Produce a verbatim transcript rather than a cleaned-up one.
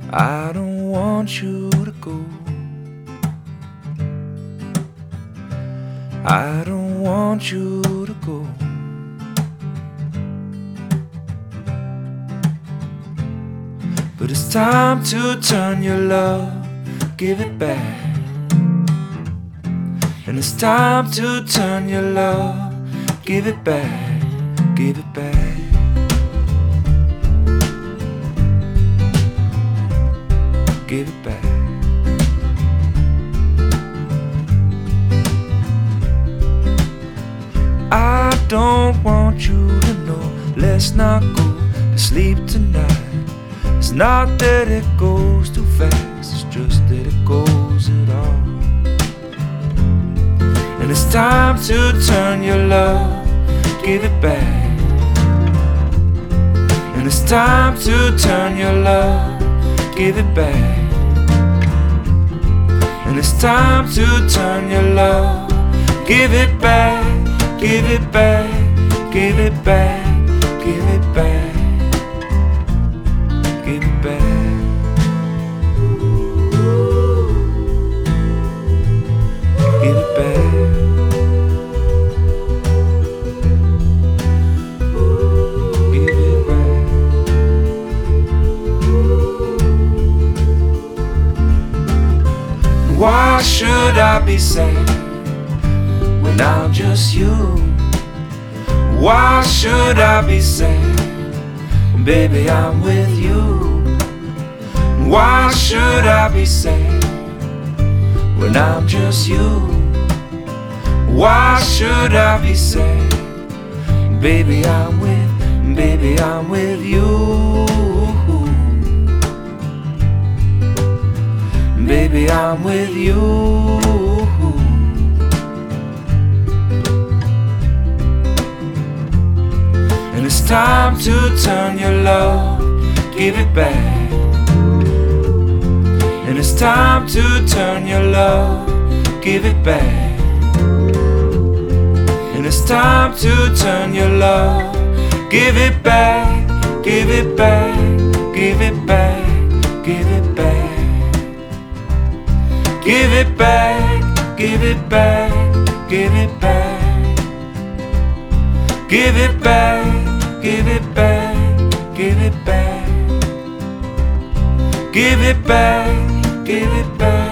I don't want you to go. I don't want you to go. But it's time to turn your love, give it back. And it's time to turn your love, give it back, give it back. Give it back. I don't want you to know, let's not go to sleep tonight. It's not that it goes too fast, it's just that it goes at all. And it's time to turn your love, give it back. And it's time to turn your love, give it back. And it's time to turn your love, give it back, give it back, give it back, give it back, give it back. Give it back. Give it back. Why should I be sad when I'm just you? Why should I be sad when baby I'm with you? Why should I be sad when I'm just you? Why should I be sad? Baby I'm with, baby I'm with you. Baby I'm with you. And it's time to turn your love, give it back. And it's time to turn your love, give it back. And it's time to turn your love, give it back, give it back, give it back, give it back. Give it back, give it back, give it back. Give it back, give it back, give it back. Give it back, give it back.